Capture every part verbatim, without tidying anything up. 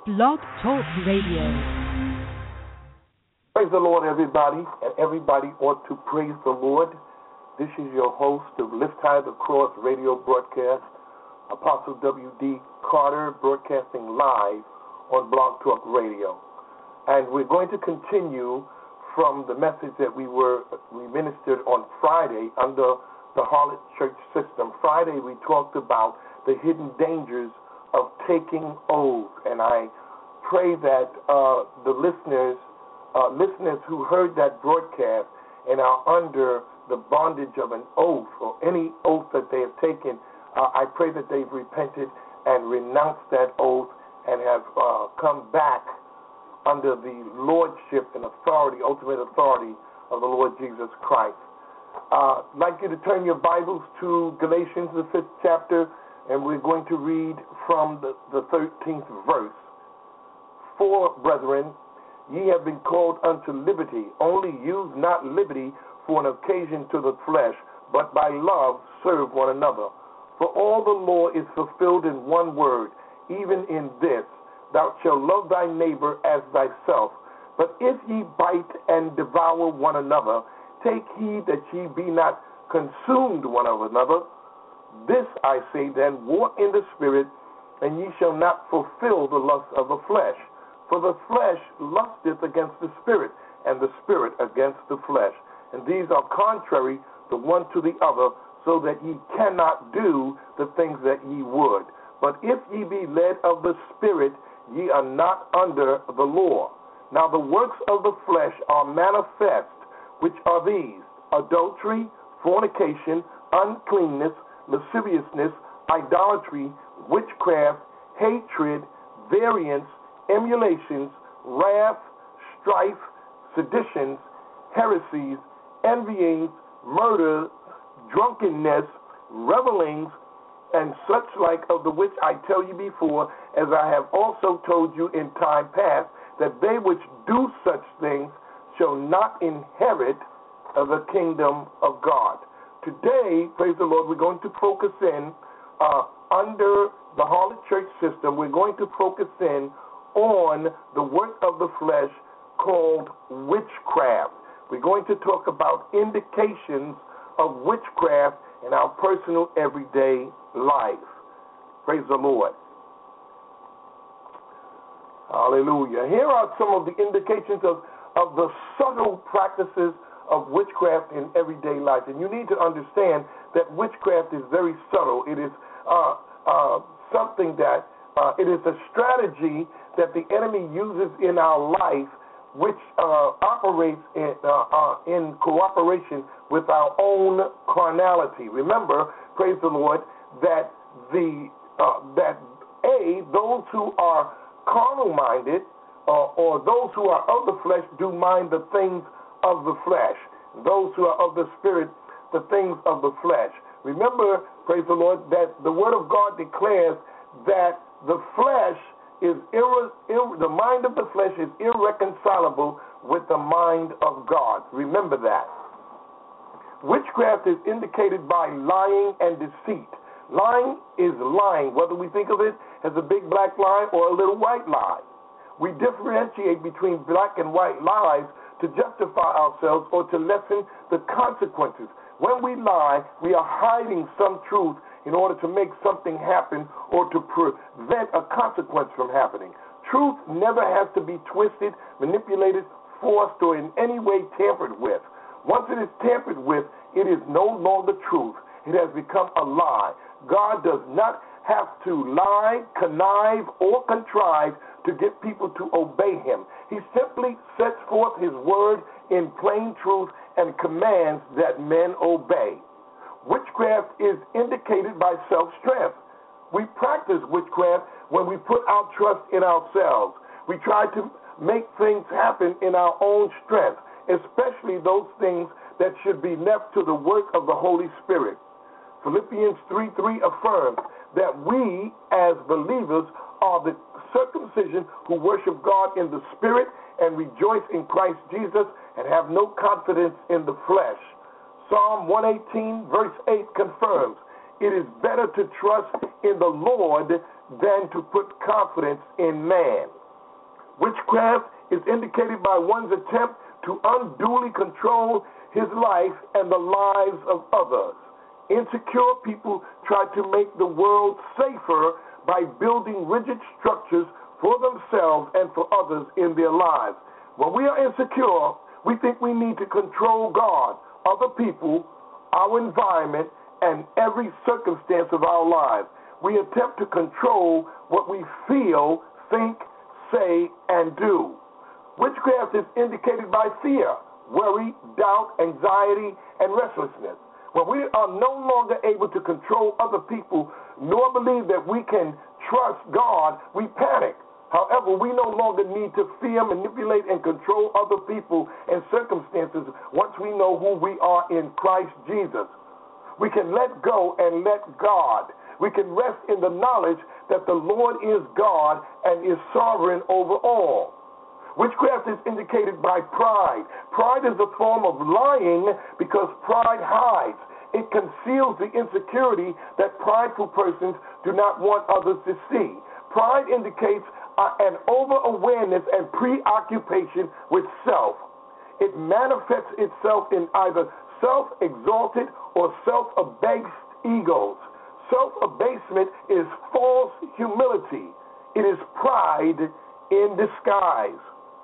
Blog Talk Radio. Praise the Lord, everybody, and everybody ought to praise the Lord. This is your host of Lift High the Cross radio broadcast, Apostle W D Carter, broadcasting live on Blog Talk Radio. And we're going to continue from the message that we were we ministered on Friday under the Harlot Church system. Friday we talked about the hidden dangers of taking oaths, and I pray that uh, the listeners, uh, listeners who heard that broadcast and are under the bondage of an oath or any oath that they have taken, uh, I pray that they've repented and renounced that oath and have uh, come back under the lordship and authority, ultimate authority of the Lord Jesus Christ. Uh, I'd like you to turn your Bibles to Galatians, the fifth chapter, and we're going to read from the, the thirteenth verse. For, brethren, ye have been called unto liberty, only use not liberty for an occasion to the flesh, but by love serve one another. For all the law is fulfilled in one word, even in this, thou shalt love thy neighbor as thyself. But if ye bite and devour one another, take heed that ye be not consumed one of another. This I say then, walk in the Spirit, and ye shall not fulfill the lust of the flesh. For the flesh lusteth against the Spirit, and the Spirit against the flesh. And these are contrary the one to the other, so that ye cannot do the things that ye would. But if ye be led of the Spirit, ye are not under the law. Now the works of the flesh are manifest, which are these: adultery, fornication, uncleanness, lasciviousness, idolatry, witchcraft, hatred, variance, emulations, wrath, strife, seditions, heresies, envyings, murders, drunkenness, revelings, and such like, of the which I tell you before, as I have also told you in time past, that they which do such things shall not inherit the kingdom of God. Today, praise the Lord, we're going to focus in uh, under the Harlot Church system. We're going to focus in on the work of the flesh called witchcraft. We're going to talk about indications of witchcraft in our personal everyday life. Praise the Lord. Hallelujah. Here are some of the indications of, of the subtle practices of witchcraft in everyday life. And you need to understand that witchcraft is very subtle. It is uh, uh, something that, uh, it is a strategy that the enemy uses in our life, which uh, operates in, uh, uh, in cooperation with our own carnality. Remember, praise the Lord, that the uh, that A, those who are carnal-minded, uh, or those who are of the flesh do mind the things of the flesh. Those who are of the Spirit, the things of the flesh. Remember, praise the Lord, that the Word of God declares that the flesh is irre- ir- the mind of the flesh is irreconcilable with the mind of God. Remember that. Witchcraft is indicated by lying and deceit. Lying is lying, whether we think of it as a big black lie or a little white lie. We differentiate between black and white lies to justify ourselves or to lessen the consequences. When we lie, we are hiding some truth in order to make something happen or to prevent a consequence from happening. Truth never has to be twisted, manipulated, forced, or in any way tampered with. Once it is tampered with, it is no longer truth. It has become a lie. God does not have to lie, connive, or contrive to get people to obey him. He simply sets forth his word in plain truth and commands that men obey. Witchcraft is indicated by self-strength. We practice witchcraft when we put our trust in ourselves. We try to make things happen in our own strength, especially those things that should be left to the work of the Holy Spirit. Philippians three three affirms that we, as believers, are the circumcision who worship God in the Spirit and rejoice in Christ Jesus and have no confidence in the flesh. Psalm one eighteen, verse eight confirms, it is better to trust in the Lord than to put confidence in man. Witchcraft is indicated by one's attempt to unduly control his life and the lives of others. Insecure people try to make the world safer by building rigid structures for themselves and for others in their lives. When we are insecure, we think we need to control God, other people, our environment, and every circumstance of our lives. We attempt to control what we feel, think, say, and do. Witchcraft is indicated by fear, worry, doubt, anxiety, and restlessness. When we are no longer able to control other people, nor believe that we can trust God, we panic. However, we no longer need to fear, manipulate, and control other people and circumstances once we know who we are in Christ Jesus. We can let go and let God. We can rest in the knowledge that the Lord is God and is sovereign over all. Witchcraft is indicated by pride. Pride is a form of lying because pride hides. It conceals the insecurity that prideful persons do not want others to see. Pride indicates uh, an over-awareness and preoccupation with self. It manifests itself in either self-exalted or self-abased egos. Self-abasement is false humility. It is pride in disguise.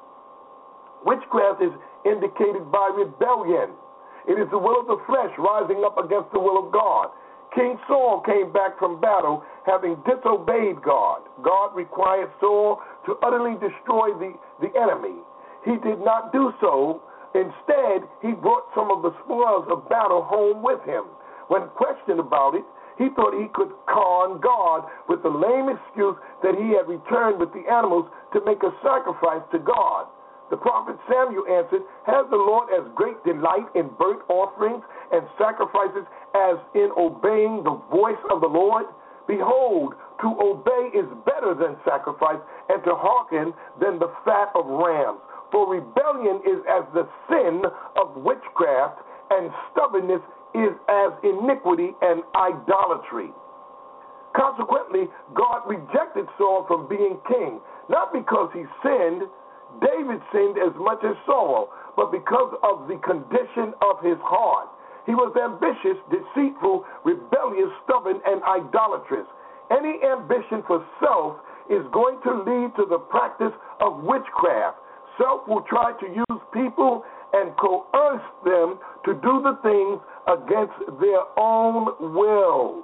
Witchcraft is indicated by rebellion. It is the will of the flesh rising up against the will of God. King Saul came back from battle having disobeyed God. God required Saul to utterly destroy the, the enemy. He did not do so. Instead, he brought some of the spoils of battle home with him. When questioned about it, he thought he could con God with the lame excuse that he had returned with the animals to make a sacrifice to God. The prophet Samuel answered, "Has the Lord as great delight in burnt offerings and sacrifices as in obeying the voice of the Lord? Behold, to obey is better than sacrifice, and to hearken than the fat of rams. For rebellion is as the sin of witchcraft, and stubbornness is as iniquity and idolatry." Consequently, God rejected Saul from being king, not because he sinned. David sinned as much as Saul, but because of the condition of his heart. He was ambitious, deceitful, rebellious, stubborn, and idolatrous. Any ambition for self is going to lead to the practice of witchcraft. Self will try to use people and coerce them to do the things against their own will.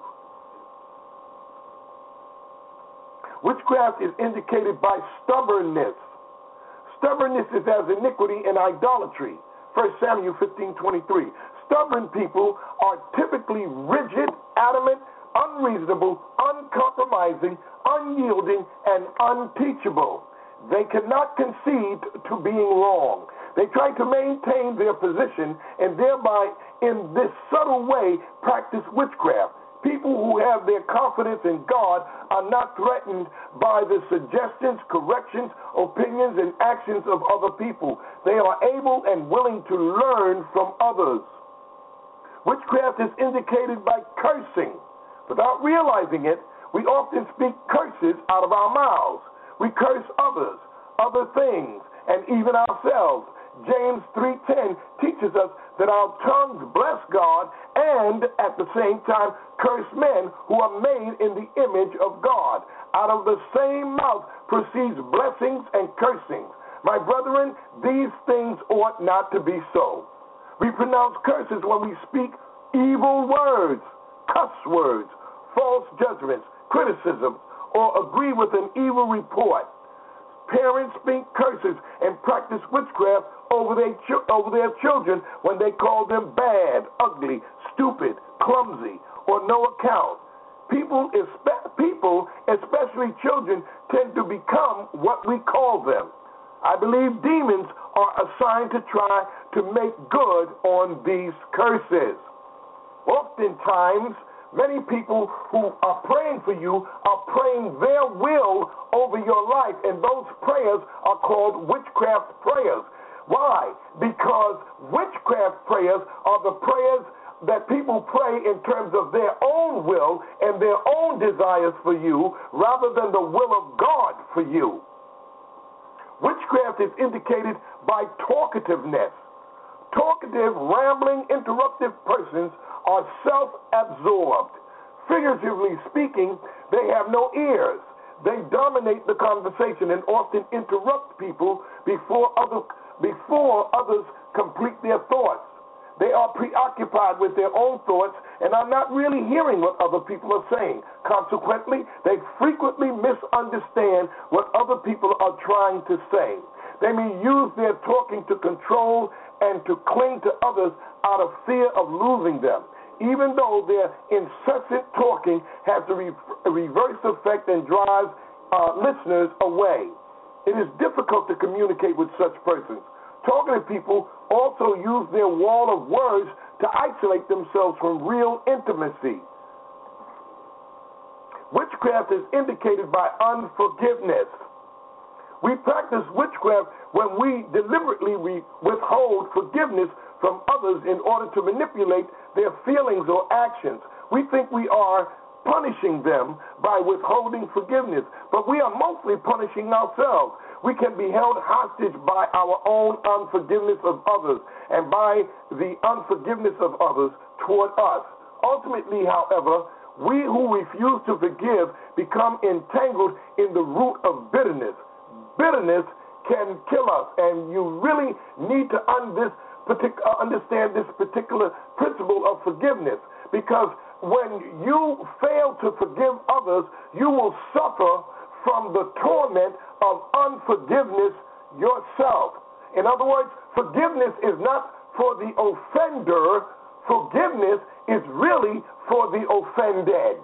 Witchcraft is indicated by stubbornness. Stubbornness is as iniquity and idolatry. First Samuel fifteen twenty-three. Stubborn people are typically rigid, adamant, unreasonable, uncompromising, unyielding, and unteachable. They cannot concede to being wrong. They try to maintain their position and thereby, in this subtle way, practice witchcraft. People who have their confidence in God are not threatened by the suggestions, corrections, opinions, and actions of other people. They are able and willing to learn from others. Witchcraft is indicated by cursing. Without realizing it, we often speak curses out of our mouths. We curse others, other things, and even ourselves. James three ten teaches us that our tongues bless God and at the same time curse men who are made in the image of God. Out of the same mouth proceeds blessings and cursings. My brethren, these things ought not to be so. We pronounce curses when we speak evil words, cuss words, false judgments, criticism, or agree with an evil report. Parents speak curses and practice witchcraft over their, over their children when they call them bad, ugly, stupid, clumsy, or no account. People, people, especially children, tend to become what we call them. I believe demons are assigned to try to make good on these curses. Oftentimes, many people who are praying for you are praying their will over your life, and those prayers are called witchcraft prayers. Why? Because witchcraft prayers are the prayers that people pray in terms of their own will and their own desires for you rather than the will of God for you. Witchcraft is indicated by talkativeness. Talkative, rambling, interruptive persons are self-absorbed. Figuratively speaking, they have no ears. They dominate the conversation and often interrupt people before other, before others complete their thoughts. They are preoccupied with their own thoughts and are not really hearing what other people are saying. Consequently, they frequently misunderstand what other people are trying to say. They may use their talking to control and to cling to others out of fear of losing them, even though their incessant talking has a, re- a reverse effect and drives uh, listeners away. It is difficult to communicate with such persons. Talkative people also use their wall of words to isolate themselves from real intimacy. Witchcraft is indicated by unforgiveness. We practice witchcraft when we deliberately withhold forgiveness from others in order to manipulate their feelings or actions. We think we are punishing them by withholding forgiveness, but we are mostly punishing ourselves. We can be held hostage by our own unforgiveness of others and by the unforgiveness of others toward us. Ultimately, however, we who refuse to forgive become entangled in the root of bitterness. Bitterness can kill us, and you really need to understand this particular principle of forgiveness, because when you fail to forgive others, you will suffer from the torment of unforgiveness yourself. In other words, forgiveness is not for the offender. Forgiveness is really for the offended.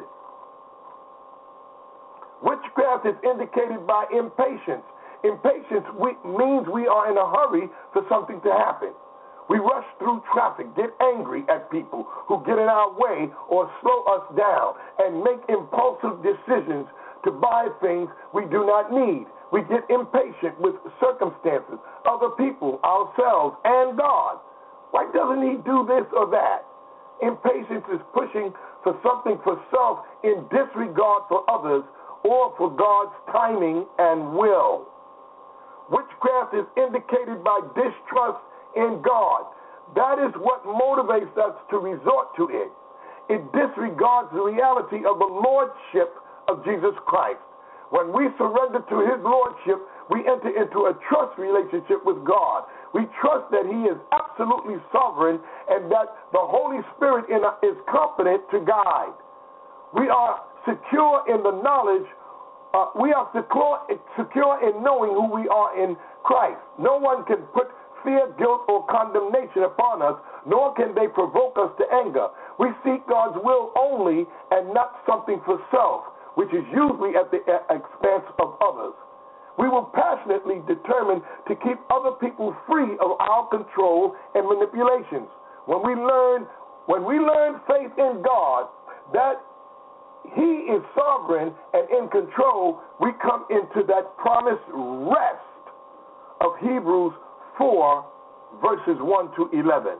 Witchcraft is indicated by impatience. Impatience we, means we are in a hurry for something to happen. We rush through traffic, get angry at people who get in our way or slow us down, and make impulsive decisions to buy things we do not need. We get impatient with circumstances, other people, ourselves, and God. Why doesn't he do this or that? Impatience is pushing for something for self in disregard for others or for God's timing and will. Witchcraft is indicated by distrust in God. That is what motivates us to resort to it. It disregards the reality of the lordship of Jesus Christ. When we surrender to his lordship, we enter into a trust relationship with God. We trust that he is absolutely sovereign and that the Holy Spirit in us is competent to guide. We are secure in the knowledge, uh, we are secure, secure in knowing who we are in Christ. No one can put fear, guilt, or condemnation upon us, nor can they provoke us to anger. We seek God's will only and not something for self, which is usually at the expense of others. We will passionately determine to keep other people free of our control and manipulations. When we learn, when we learn faith in God, that he is sovereign and in control, we come into that promised rest of Hebrews four, verses one to eleven.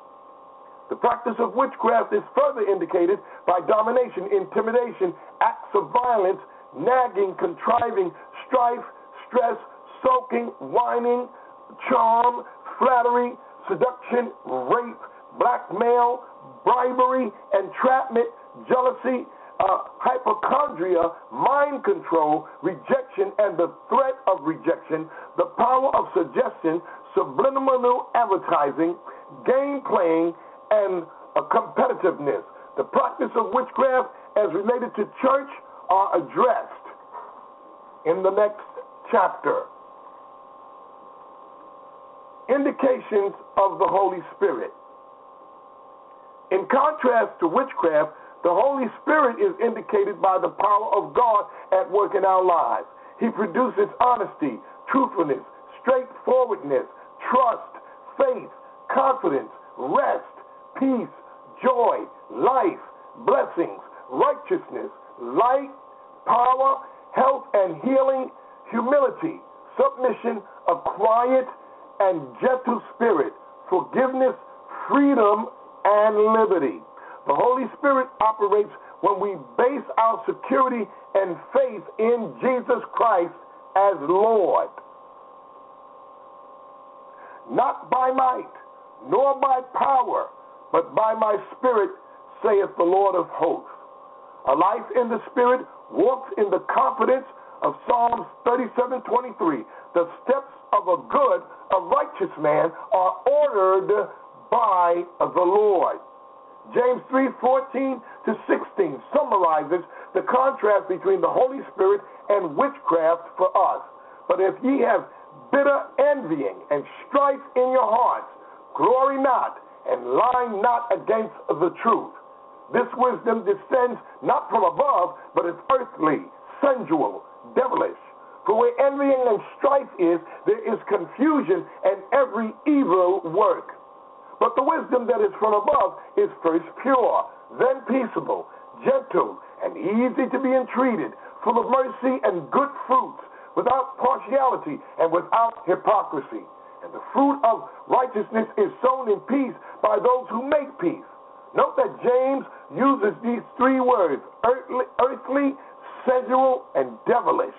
The practice of witchcraft is further indicated by domination, intimidation, acts of violence, nagging, contriving, strife, stress, sulking, whining, charm, flattery, seduction, rape, blackmail, bribery, entrapment, jealousy, uh, hypochondria, mind control, rejection and the threat of rejection, the power of suggestion, subliminal advertising, game playing, and uh, competitiveness. The practice of witchcraft as related to church are addressed in the next chapter. Indications of the Holy Spirit. In contrast to witchcraft, the Holy Spirit is indicated by the power of God at work in our lives. He produces honesty, truthfulness, straightforwardness, trust, faith, confidence, rest, peace, joy, life, blessings, righteousness, light, power, health and healing, humility, submission, a quiet and gentle spirit, forgiveness, freedom, and liberty. The Holy Spirit operates when we base our security and faith in Jesus Christ as Lord. Not by might, nor by power, but by my Spirit, saith the Lord of hosts. A life in the Spirit walks in the confidence of Psalms thirty-seven twenty-three. The steps of a good, a righteous man are ordered by the Lord. James three fourteen to sixteen summarizes the contrast between the Holy Spirit and witchcraft for us. But if ye have bitter envying and strife in your hearts, glory not, and lie not against the truth. This wisdom descends not from above, but is earthly, sensual, devilish. For where envying and strife is, there is confusion and every evil work. But the wisdom that is from above is first pure, then peaceable, gentle, and easy to be entreated, full of mercy and good fruits, without partiality and without hypocrisy. And the fruit of righteousness is sown in peace by those who make peace. Note that James uses these three words, earthly, earthly, sensual, and devilish.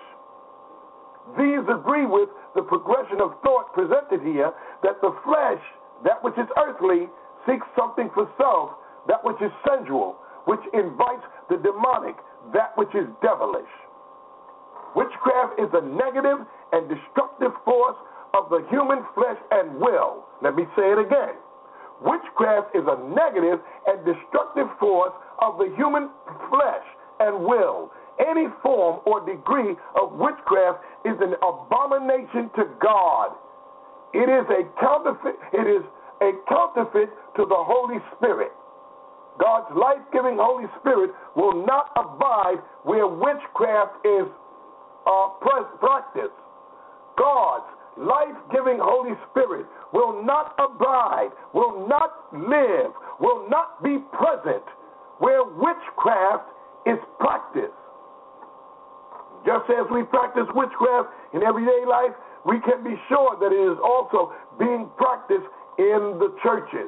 These agree with the progression of thought presented here, that the flesh, that which is earthly, seeks something for self, that which is sensual, which invites the demonic, that which is devilish. Witchcraft is a negative and destructive force of the human flesh and will. Let me say it again. Witchcraft is a negative and destructive force of the human flesh and will. Any form or degree of witchcraft is an abomination to God. It is a counterfeit, it is a counterfeit to the Holy Spirit. God's life-giving Holy Spirit will not abide where witchcraft is uh, practiced. God's life-giving Holy Spirit will not abide, will not live, will not be present where witchcraft is practiced. Just as we practice witchcraft in everyday life, we can be sure that it is also being practiced in the churches.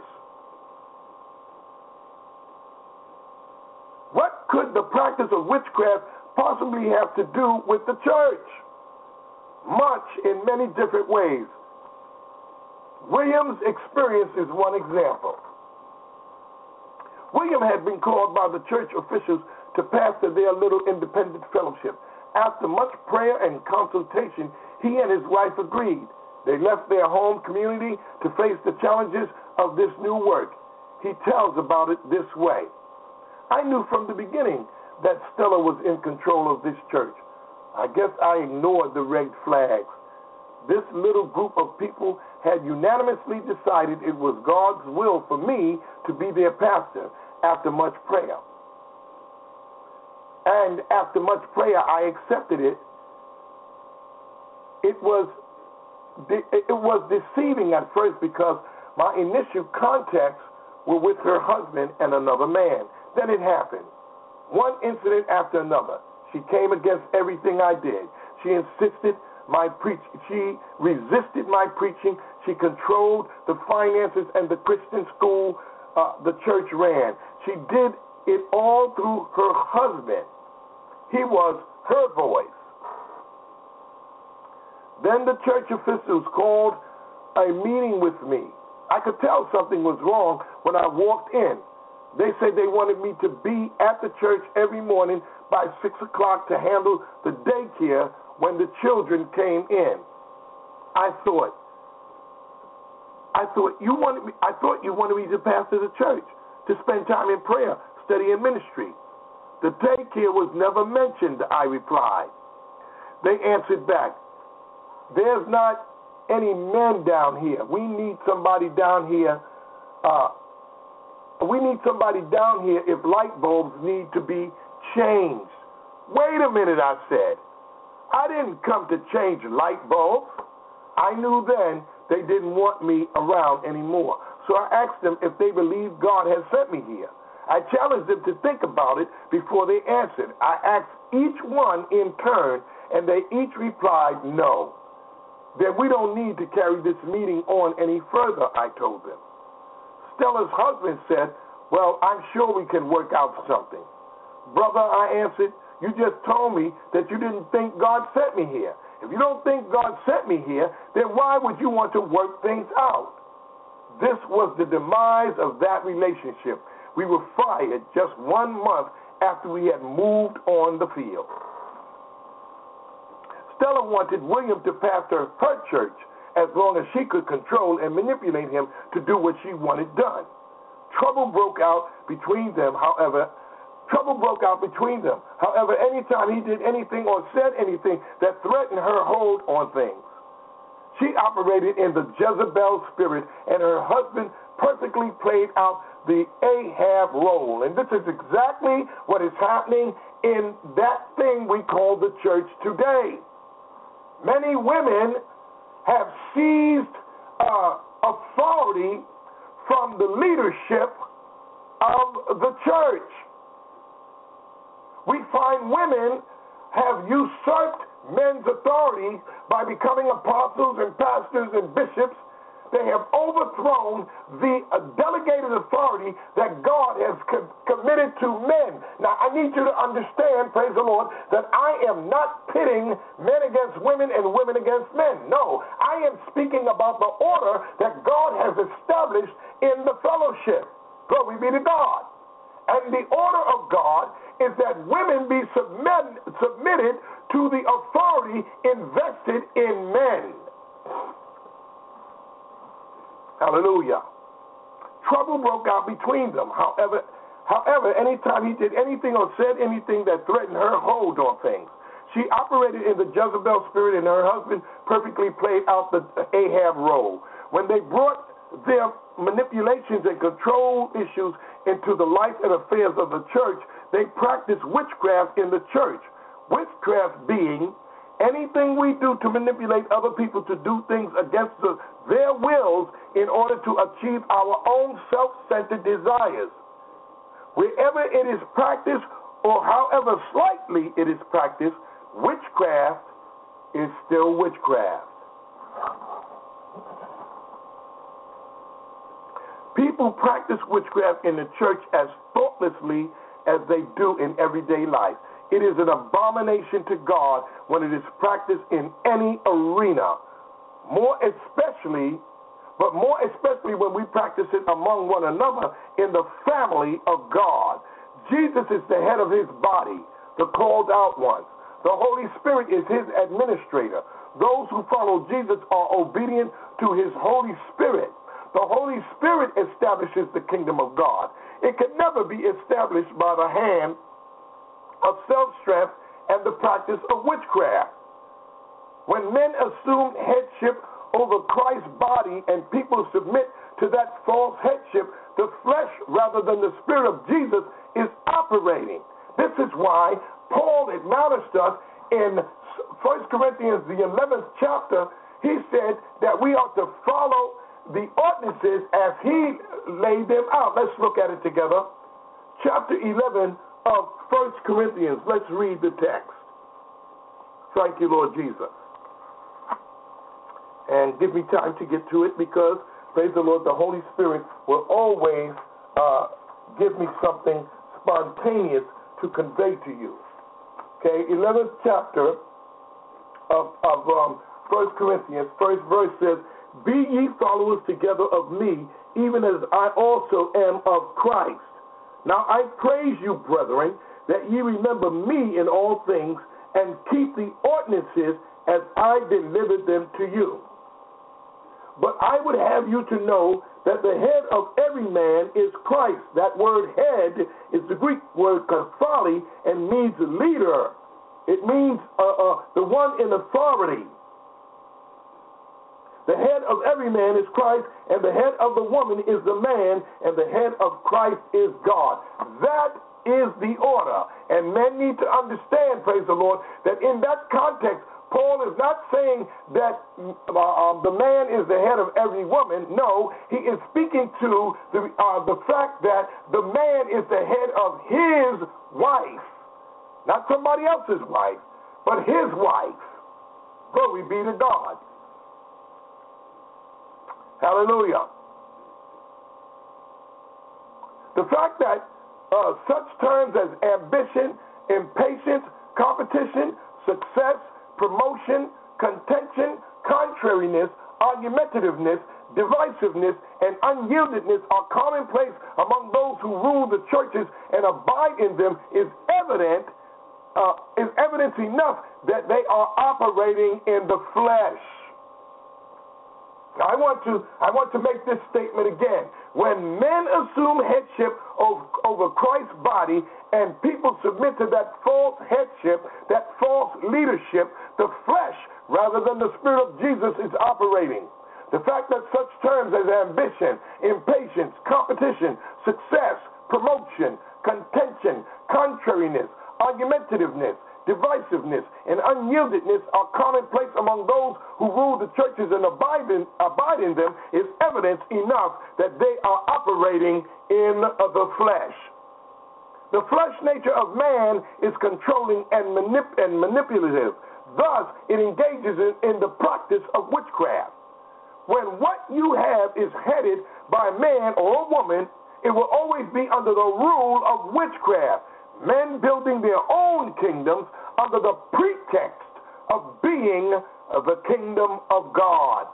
What could the practice of witchcraft possibly have to do with the church? Much in many different ways. William's experience is one example. William had been called by the church officials to pastor their little independent fellowship. After much prayer and consultation, he and his wife agreed. They left their home community to face the challenges of this new work. He tells about it this way. I knew from the beginning that Stella was in control of this church. I guess I ignored the red flags. This little group of people had unanimously decided it was God's will for me to be their pastor after much prayer. And after much prayer, I accepted it. It was, it was deceiving at first because my initial contacts were with her husband and another man. Then it happened. One incident after another. She came against everything I did. She insisted my preach. She resisted my preaching. She controlled the finances and the Christian school uh, the church ran. She did it all through her husband. He was her voice. Then the church officials called a meeting with me. I could tell something was wrong when I walked in. They said they wanted me to be at the church every morning by six o'clock to handle the daycare when the children came in. I thought, I thought you wanted me. I thought you wanted me to pastor the church, to spend time in prayer, study, and ministry. The daycare was never mentioned, I replied. They answered back, there's not any men down here. We need somebody down here. Uh, we need somebody down here if light bulbs need to be changed. Wait a minute, I said. I didn't come to change light bulbs. I knew then they didn't want me around anymore. So I asked them if they believed God had sent me here. I challenged them to think about it before they answered. I asked each one in turn, and they each replied no. Then we don't need to carry this meeting on any further, I told them. Stella's husband said, well, I'm sure we can work out something. Brother, I answered, you just told me that you didn't think God sent me here. If you don't think God sent me here, then why would you want to work things out? This was the demise of that relationship. We were fired just one month after we had moved on the field. Stella wanted William to pastor her church as long as she could control and manipulate him to do what she wanted done. Trouble broke out between them, however, trouble broke out between them. However, anytime he did anything or said anything that threatened her hold on things, she operated in the Jezebel spirit, and her husband perfectly played out the Ahab role. And this is exactly what is happening in that thing we call the church today. Many women have seized uh, authority from the leadership of the church. We find women have usurped men's authority by becoming apostles and pastors and bishops. They have overthrown the uh, delegated authority that God has co- committed to men. Now, I need you to understand, praise the Lord, that I am not pitting men against women and women against men. No, I am speaking about the order that God has established in the fellowship. Glory be to God. And the order of God is that women be submit, submitted to the authority invested in men. Hallelujah. Trouble broke out between them. However, however, anytime he did anything or said anything that threatened her hold on things, she operated in the Jezebel spirit, and her husband perfectly played out the Ahab role. When they brought their manipulations and control issues into the life and affairs of the church, they practiced witchcraft in the church. Witchcraft being anything we do to manipulate other people to do things against the, their wills in order to achieve our own self-centered desires. Wherever it is practiced, or however slightly it is practiced, witchcraft is still witchcraft. People practice witchcraft in the church as thoughtlessly as they do in everyday life. It is an abomination to God when it is practiced in any arena, more especially, but more especially when we practice it among one another in the family of God. Jesus is the head of his body, the called out ones. The Holy Spirit is his administrator. Those who follow Jesus are obedient to his Holy Spirit. The Holy Spirit establishes the kingdom of God. It can never be established by the hand of self-strength and the practice of witchcraft. When men assume headship over Christ's body and people submit to that false headship, the flesh rather than the spirit of Jesus is operating. This is why Paul admonished us in First Corinthians, the eleventh chapter. He said that we ought to follow the ordinances as he laid them out. Let's look at it together. Chapter eleven of First Corinthians. Let's read the text. Thank you, Lord Jesus. And give me time to get to it, because, praise the Lord, the Holy Spirit will always uh, give me something spontaneous to convey to you. Okay, eleventh chapter of, of um, First Corinthians, first verse says, "Be ye followers together of me, even as I also am of Christ. Now I praise you, brethren, that ye remember me in all things, and keep the ordinances as I delivered them to you. But I would have you to know that the head of every man is Christ." That word head is the Greek word kaphali and means leader. It means uh, uh, the one in authority. The head of every man is Christ, and the head of the woman is the man, and the head of Christ is God. That is the order. And men need to understand, praise the Lord, that in that context, Paul is not saying that uh, um, the man is the head of every woman. No, he is speaking to the, uh, the fact that the man is the head of his wife. Not somebody else's wife, but his wife. Glory be to God. Hallelujah. The fact that uh, such terms as ambition, impatience, competition, success, promotion, contention, contrariness, argumentativeness, divisiveness, and unyieldedness are commonplace among those who rule the churches and abide in them is evident, uh, is evidence enough that they are operating in the flesh. Now, I want to I want to make this statement again. When men assume headship over, over Christ's body and people submit to that false headship, that false leadership, the flesh, rather than the Spirit of Jesus, is operating. The fact that such terms as ambition, impatience, competition, success, promotion, contention, contrariness, argumentativeness, divisiveness, and unyieldedness are commonplace among those who rule the churches and abide in, abide in them is evidence enough that they are operating in the flesh. The flesh nature of man is controlling and, manip- and manipulative. Thus, it engages in, in the practice of witchcraft. When what you have is headed by a man or a woman, it will always be under the rule of witchcraft. Men building their own kingdoms under the pretext of being the kingdom of God.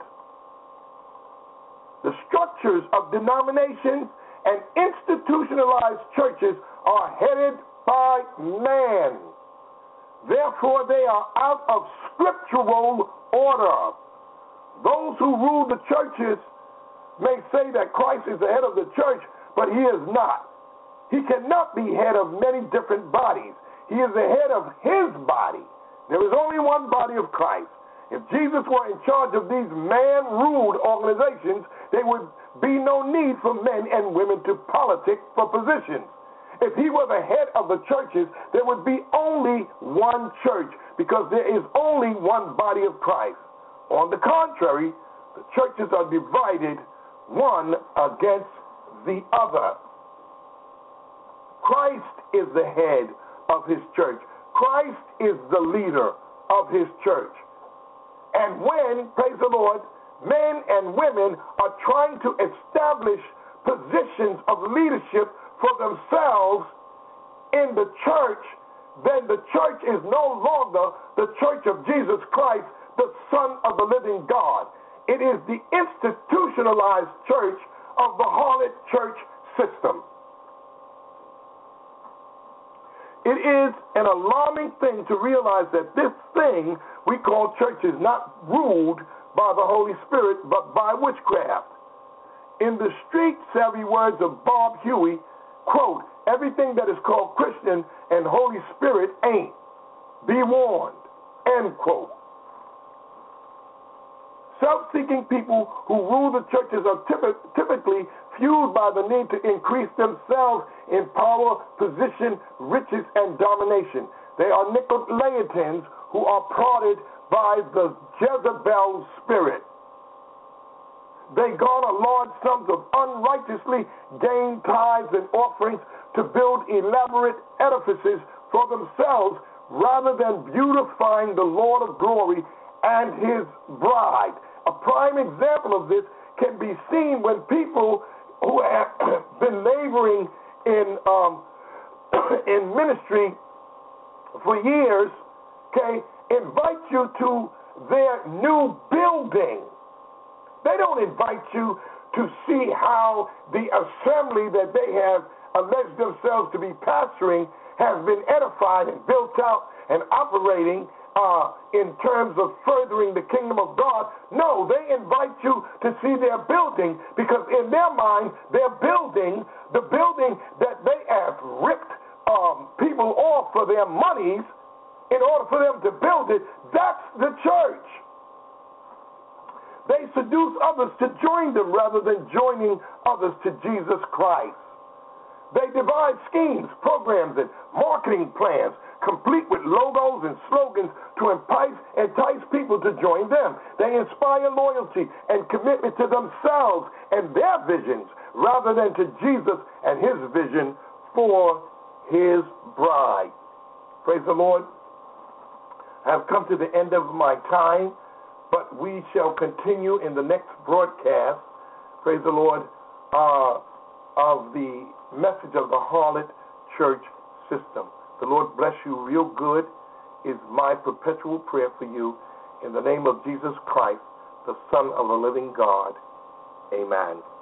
The structures of denominations and institutionalized churches are headed by man. Therefore, they are out of scriptural order. Those who rule the churches may say that Christ is the head of the church, but he is not. He cannot be head of many different bodies. He is the head of his body. There is only one body of Christ. If Jesus were in charge of these man-ruled organizations, there would be no need for men and women to politic for positions. If he were the head of the churches, there would be only one church because there is only one body of Christ. On the contrary, the churches are divided one against the other. Christ is the head of his church. Christ is the leader of his church. And when, praise the Lord, men and women are trying to establish positions of leadership for themselves in the church, then the church is no longer the church of Jesus Christ, the Son of the living God. It is the institutionalized church of the harlot church system. It is an alarming thing to realize that this thing we call church is not ruled by the Holy Spirit, but by witchcraft. In the street-savvy words of Bob Huey, quote, everything that is called Christian and Holy Spirit ain't. Be warned, end quote. Self-seeking people who rule the churches are typ- typically fueled by the need to increase themselves in power, position, riches, and domination. They are Nicolaitans who are prodded by the Jezebel spirit. They garner large sums of unrighteously gained tithes and offerings to build elaborate edifices for themselves rather than beautifying the Lord of glory and his bride. A prime example of this can be seen when people who have been laboring in um, in ministry for years, okay, invite you to their new building. They don't invite you to see how the assembly that they have alleged themselves to be pastoring has been edified and built out and operating Uh, in terms of furthering the kingdom of God. No, they invite you to see their building because in their mind, their building, the building that they have ripped um, people off for their monies in order for them to build it, that's the church. They seduce others to join them rather than joining others to Jesus Christ. They devise schemes, programs, and marketing plans, complete with logos and slogans to entice, entice people to join them. They inspire loyalty and commitment to themselves and their visions rather than to Jesus and his vision for his bride. Praise the Lord. I have come to the end of my time, but we shall continue in the next broadcast, praise the Lord, uh, of the message of the harlot church system. The Lord bless you real good is my perpetual prayer for you. In the name of Jesus Christ, the Son of the living God. Amen.